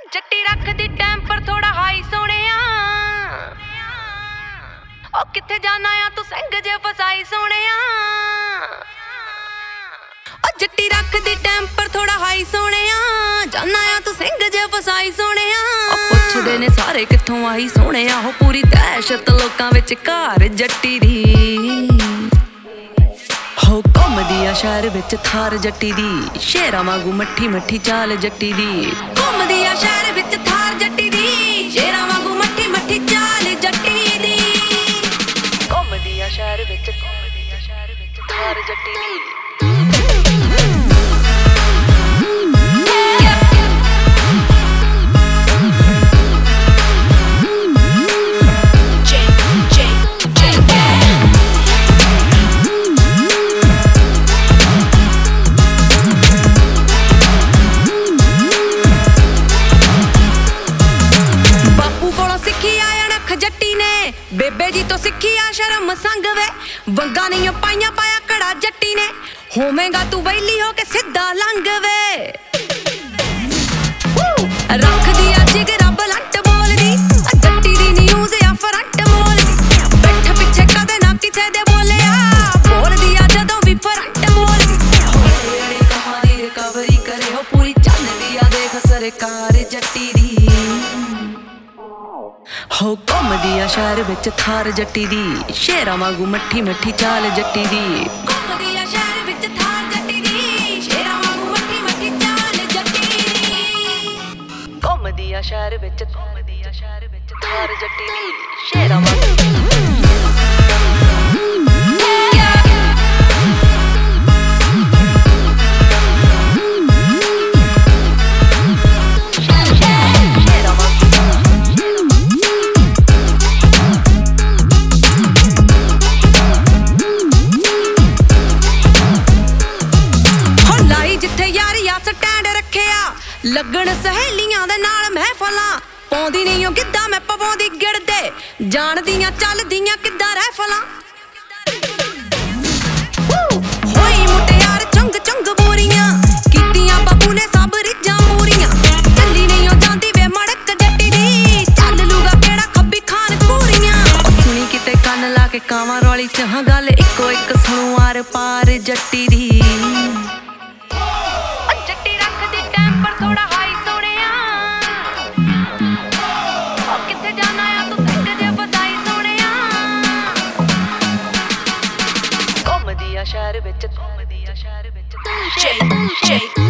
ਜੱਟੀ ਰੱਖਦੀ ਟੈਂਪਰ ਥੋੜਾ ਹਾਈ ਸੋਹਣਿਆ ਓ ਕਿੱਥੇ ਜਾਣਾ ਆ ਤੂੰ ਸਿੰਘ ਜੇ ਫਸਾਈ ਸੋਹਣਿਆ ਓ ਜੱਟੀ ਰੱਖਦੀ ਟੈਂਪਰ ਥੋੜਾ ਹਾਈ ਸੋਹਣਿਆ ਜਾਣਾ ਆ ਤੂੰ ਸਿੰਘ ਜੇ ਫਸਾਈ ਸੋਹਣਿਆ ਓ ਪੁੱਛਦੇ ਨੇ ਸਾਰੇ ਕਿੱਥੋਂ ਆਈ ਸੋਹਣਿਆ ਹੋ ਪੂਰੀ ਦਹਿਸ਼ਤ ਲੋਕਾਂ ਵਿੱਚ ਘਰ ਜੱਟੀ ਦੀ ਹੋ ਘੁੰਮਦੀ ਆ ਸ਼ਹਿਰ ਵਿੱਚ ਥਾਰ ਜੱਟੀ ਦੀ ਸ਼ੇਰਾਂ ਵਾਂਗੂ ਮੱਠੀ ਮੱਠੀ ਚਾਲ ਜੱਟੀ ਦੀ ਘੁੰਮਦੀ ਆ ਸ਼ਹਿਰ ਵਿੱਚ ਥਾਰ ਜੱਟੀ ਦੀ ਸ਼ੇਰਾਂ ਵਾਂਗੂ ਮੱਠੀ ਮੱਠੀ ਚਾਲ ਜੱਟੀ ਦੀ ਘੁੰਮਦੀ ਆ ਸ਼ਹਿਰ ਵਿੱਚ ਥਾਰ ਜੱਟੀ ਦੀ ਬੇਬੇ ਜੀ ਤੋਂ ਸਿੱਖੀ ਆ ਸ਼ਰਮ ਸੰਗ ਵੇ ਵੰਗਾ ਨਹੀਂ ਪਾਈਆਂ ਪਾਇਆ ਘੜਾ ਜੱਟੀ ਨੇ ਹੋਵੇਂਗਾ ਤੂੰ ਵੈਲੀ ਹੋ ਕੇ ਸਿੱਧਾ ਲੰਘ ਵੇ ਰੱਖਦੀ ਆ ਜਿਗਰਾ ਬਲੰਟ ਬੋਲਦੀ ਜੱਟੀ ਦੀ ਨਿਊਜ਼ ਆ ਫਰੰਟ ਬੋਲਦੀ ਬੈਠ ਪਿੱਛੇ ਕਦੇ ਨਾ ਕਿਸੇ ਦੇ ਬੋਲਿਆ ਬੋਲਦੀ ਆ ਜਦੋਂ ਵੀ ਫਰੰਟ ਬੋਲਦੀ ਹੋਣੀ ਕਮਾਂ ਦੀ ਰਿਕਵਰੀ ਕਰੇ ਹੋ ਪੂਰੀ ਚੱਲਦੀ ਆ ਦੇਖ ਸਰਕਾਰ ਜੱਟੀ ਦੀ ਹੋ ਘੁੰਮਦੀ ਆ ਸ਼ਹਿਰ ਵਿੱਚ ਥਾਰ ਜੱਟੀ ਦੀ ਸ਼ੇਰਾਂ ਵਾਂਗੂ ਮੱਠੀ ਮੱਠੀ ਚਾਲ ਜੱਟੀ ਦੀ ਘੁੰਮਦੀ ਆ ਸ਼ਹਿਰ ਵਿੱਚ ਥਾਰ ਜੱਟੀ ਦੀ ਸ਼ੇਰਾਂ ਵਾਂਗੂ ਮੱਠੀ ਮੱਠੀ ਚਾਲ ਜੱਟੀ ਦੀ ਘੁੰਮਦੀ ਆ ਸ਼ਹਿਰ ਵਿੱਚ ਥਾਰ ਜੱਟੀ ਦੀ ਸ਼ੇਰਾਂ ਵਾਂਗੂ ਲੱਗਣ ਸਹੇਲੀਆਂ ਦੇ ਨਾਲ ਮਹਿਫਲਾਂ ਪਾਉਂਦੀ ਨਹੀਂ ਓ ਗਿੱਧਾ ਮੈਂ ਪਵਾਉਂਦੀ ਗਿੜਦੇ ਜਾਣਦੀਆਂ ਚੱਲਦੀਆਂ ਕਿੱਦਾਂ ਰਹਿਫਲਾਂ ਹੋਈ ਮੁਟਿਆਰ ਚੰਗ ਚੰਗ ਬੋਰੀਆਂ ਕੀਤੀਆਂ ਬਾਬੂ ਨੇ ਸਭ ਰਿੱਜਾਂ ਪੂਰੀਆਂ ਚੱਲੀ ਨਹੀਂ ਓ ਜਾਂਦੀ ਵੇ ਮੜਕ ਜੱਟੀ ਦੀ ਚੱਲ ਲੂਗਾ ਕਿਹੜਾ ਖੱਬੀ ਖਾਨ ਕੂਰੀਆਂ ਸੁਣੀ ਕਿਤੇ ਕੰਨ ਲਾ ਕੇ ਕਾਵਾਂ ਰੌਲੀ ਚ ਹਾਂ ਗੱਲ ਇੱਕੋ ਇੱਕ ਸੁਣੂ ਆਰ ਪਾਰ ਜੱਟੀ ਦੀ ਸ਼ਹਿਰ ਵਿੱਚ